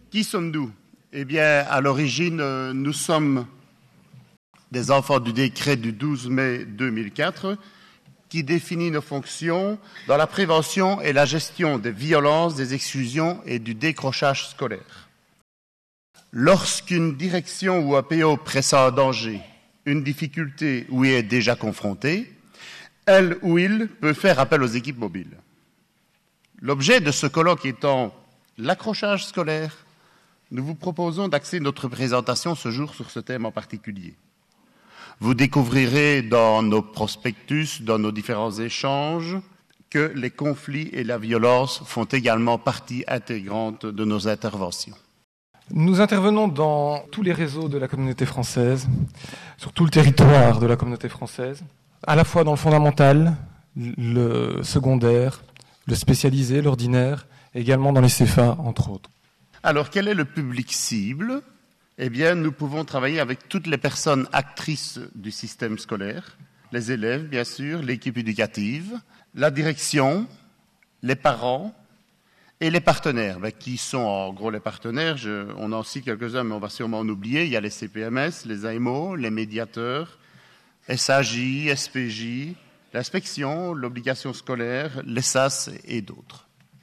Qui sommes-nous? Eh bien, à l'origine, nous sommes des enfants du décret du 12 mai 2004 qui définit nos fonctions dans la prévention et la gestion des violences, des exclusions et du décrochage scolaire. Lorsqu'une direction ou un PO pressent un danger, une difficulté ou est déjà confronté, elle ou il peut faire appel aux équipes mobiles. L'objet de ce colloque étant l'accrochage scolaire, nous vous proposons d'axer notre présentation ce jour sur ce thème en particulier. Vous découvrirez dans nos prospectus, dans nos différents échanges, que les conflits et la violence font également partie intégrante de nos interventions. Nous intervenons dans tous les réseaux de la communauté française, sur tout le territoire de la communauté française, à la fois dans le fondamental, le secondaire, le spécialisé, l'ordinaire, et également dans les CFA, entre autres. Alors, quel est le public cible ? Eh bien, nous pouvons travailler avec toutes les personnes actrices du système scolaire, les élèves, bien sûr, l'équipe éducative, la direction, les parents et les partenaires. Qui sont en gros les partenaires? On en cite quelques-uns, mais on va sûrement en oublier. Il y a les CPMS, les AMO, les médiateurs, SAJ, SPJ, l'inspection, l'obligation scolaire, les SAS et d'autres.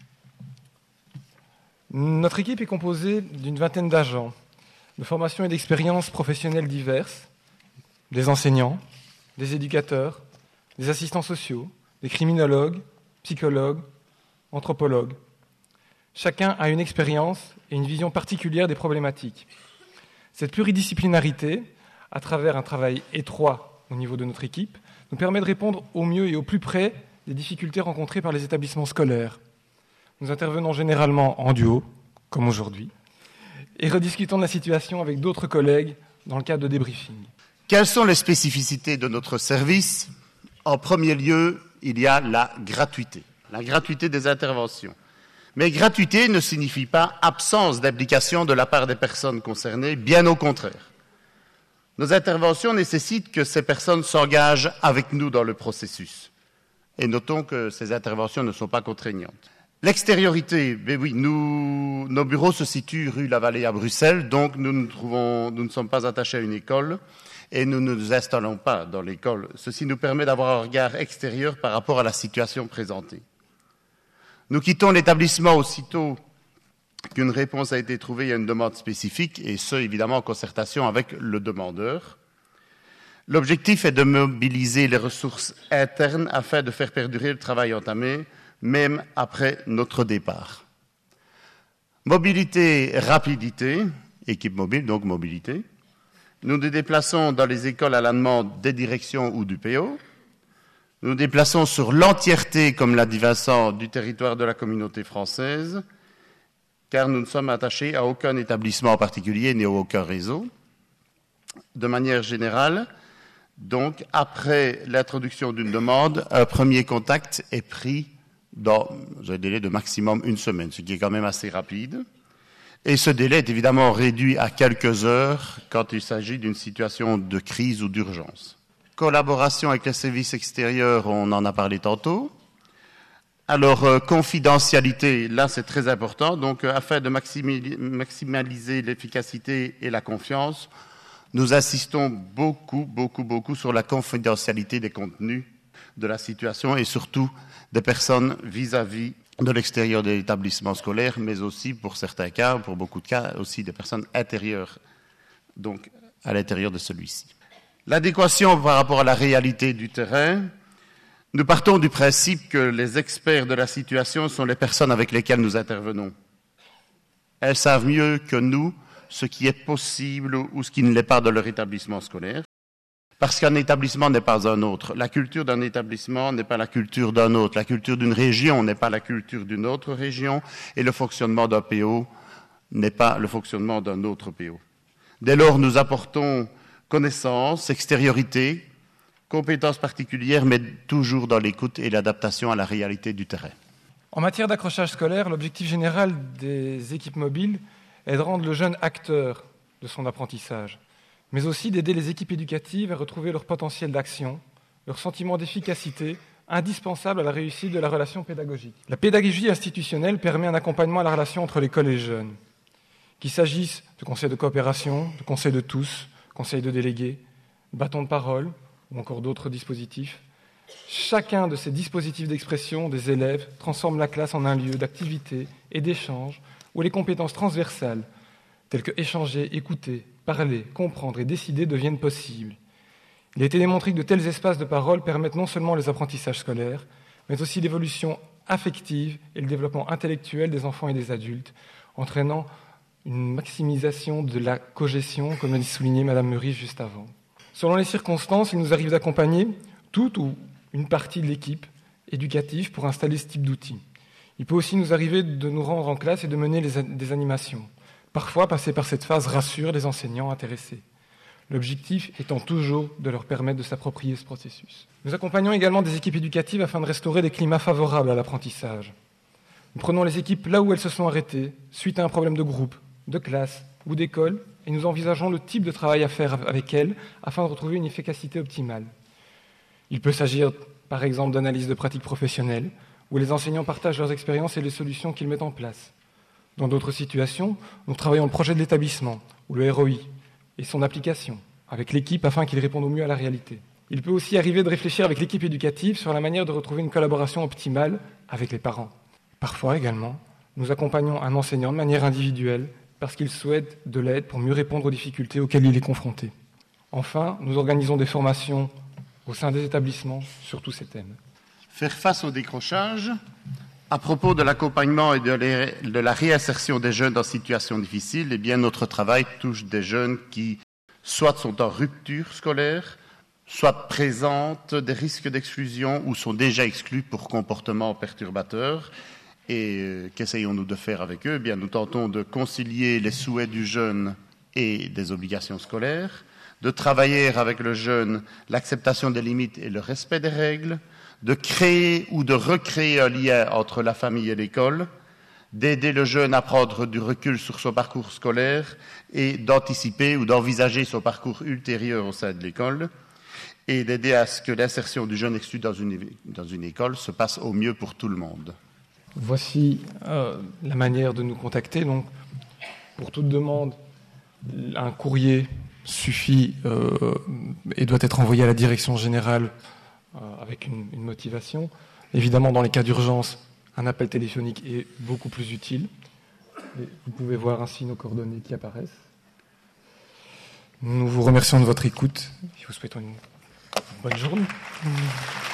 Notre équipe est composée d'une vingtaine d'agents de formation et d'expériences professionnelles diverses, des enseignants, des éducateurs, des assistants sociaux, des criminologues, psychologues, anthropologues. Chacun a une expérience et une vision particulière des problématiques. Cette pluridisciplinarité, à travers un travail étroit au niveau de notre équipe, nous permet de répondre au mieux et au plus près des difficultés rencontrées par les établissements scolaires. Nous intervenons généralement en duo, comme aujourd'hui, et rediscutons de la situation avec d'autres collègues dans le cadre de débriefing. Quelles sont les spécificités de notre service? En premier lieu, il y a la gratuité des interventions. Mais gratuité ne signifie pas absence d'application de la part des personnes concernées, bien au contraire. Nos interventions nécessitent que ces personnes s'engagent avec nous dans le processus. Et notons que ces interventions ne sont pas contraignantes. L'extériorité, oui, nos bureaux se situent rue La Vallée à Bruxelles, donc nous ne sommes pas attachés à une école et nous ne nous installons pas dans l'école. Ceci nous permet d'avoir un regard extérieur par rapport à la situation présentée. Nous quittons l'établissement aussitôt qu'une réponse a été trouvée à une demande spécifique, et ce, évidemment, en concertation avec le demandeur. L'objectif est de mobiliser les ressources internes afin de faire perdurer le travail entamé, même après notre départ. Mobilité, rapidité, équipe mobile, donc mobilité. Nous nous déplaçons dans les écoles à la demande des directions ou du PO. Nous nous déplaçons sur l'entièreté, comme l'a dit Vincent, du territoire de la communauté française, car nous ne sommes attachés à aucun établissement en particulier, ni à aucun réseau. De manière générale, donc, après l'introduction d'une demande, un premier contact est pris dans un délai de maximum 1 semaine, ce qui est quand même assez rapide. Et ce délai est évidemment réduit à quelques heures quand il s'agit d'une situation de crise ou d'urgence. Collaboration avec les services extérieurs, on en a parlé tantôt. Alors, confidentialité, là c'est très important. Donc, afin de maximaliser l'efficacité et la confiance, nous insistons beaucoup sur la confidentialité des contenus de la situation et surtout des personnes vis-à-vis de l'extérieur de l'établissement scolaire, mais aussi pour certains cas, pour beaucoup de cas, aussi des personnes intérieures, donc à l'intérieur de celui-ci. L'adéquation par rapport à la réalité du terrain, nous partons du principe que les experts de la situation sont les personnes avec lesquelles nous intervenons. Elles savent mieux que nous ce qui est possible ou ce qui ne l'est pas dans leur établissement scolaire. Parce qu'un établissement n'est pas un autre. La culture d'un établissement n'est pas la culture d'un autre. La culture d'une région n'est pas la culture d'une autre région. Et le fonctionnement d'un PO n'est pas le fonctionnement d'un autre PO. Dès lors, nous apportons connaissances, extériorité, compétences particulières, mais toujours dans l'écoute et l'adaptation à la réalité du terrain. En matière d'accrochage scolaire, l'objectif général des équipes mobiles est de rendre le jeune acteur de son apprentissage, mais aussi d'aider les équipes éducatives à retrouver leur potentiel d'action, leur sentiment d'efficacité, indispensable à la réussite de la relation pédagogique. La pédagogie institutionnelle permet un accompagnement à la relation entre l'école et les jeunes. Qu'il s'agisse de conseils de coopération, de conseils de tous, conseils de délégués, bâtons de parole ou encore d'autres dispositifs, chacun de ces dispositifs d'expression des élèves transforme la classe en un lieu d'activité et d'échange où les compétences transversales, telles que échanger, écouter, parler, comprendre et décider, deviennent possibles. Il a été démontré que de tels espaces de parole permettent non seulement les apprentissages scolaires, mais aussi l'évolution affective et le développement intellectuel des enfants et des adultes, entraînant une maximisation de la cogestion, comme l'a souligné Mme Meurice juste avant. Selon les circonstances, il nous arrive d'accompagner toute ou une partie de l'équipe éducative pour installer ce type d'outils. Il peut aussi nous arriver de nous rendre en classe et de mener des animations. Parfois, passer par cette phase rassure les enseignants intéressés. L'objectif étant toujours de leur permettre de s'approprier ce processus. Nous accompagnons également des équipes éducatives afin de restaurer des climats favorables à l'apprentissage. Nous prenons les équipes là où elles se sont arrêtées, suite à un problème de groupe, de classe ou d'école, et nous envisageons le type de travail à faire avec elles afin de retrouver une efficacité optimale. Il peut s'agir, par exemple, d'analyse de pratiques professionnelles, où les enseignants partagent leurs expériences et les solutions qu'ils mettent en place. Dans d'autres situations, nous travaillons le projet de l'établissement, ou le ROI, et son application, avec l'équipe afin qu'il réponde au mieux à la réalité. Il peut aussi arriver de réfléchir avec l'équipe éducative sur la manière de retrouver une collaboration optimale avec les parents. Parfois également, nous accompagnons un enseignant de manière individuelle parce qu'il souhaite de l'aide pour mieux répondre aux difficultés auxquelles il est confronté. Enfin, nous organisons des formations au sein des établissements sur tous ces thèmes. Faire face au décrochage, à propos de l'accompagnement et de la réinsertion des jeunes en situation difficile, eh bien, notre travail touche des jeunes qui soit sont en rupture scolaire, soit présentent des risques d'exclusion ou sont déjà exclus pour comportements perturbateurs. Et qu'essayons-nous de faire avec eux ? Eh bien, nous tentons de concilier les souhaits du jeune et des obligations scolaires, de travailler avec le jeune l'acceptation des limites et le respect des règles, de créer ou de recréer un lien entre la famille et l'école, d'aider le jeune à prendre du recul sur son parcours scolaire et d'anticiper ou d'envisager son parcours ultérieur au sein de l'école, et d'aider à ce que l'insertion du jeune exclu dans une école se passe au mieux pour tout le monde. Voici la manière de nous contacter. Donc, pour toute demande, un courrier suffit et doit être envoyé à la direction générale avec une motivation. Évidemment, dans les cas d'urgence, un appel téléphonique est beaucoup plus utile. Et vous pouvez voir ainsi nos coordonnées qui apparaissent. Nous vous remercions de votre écoute et vous souhaitons une bonne journée.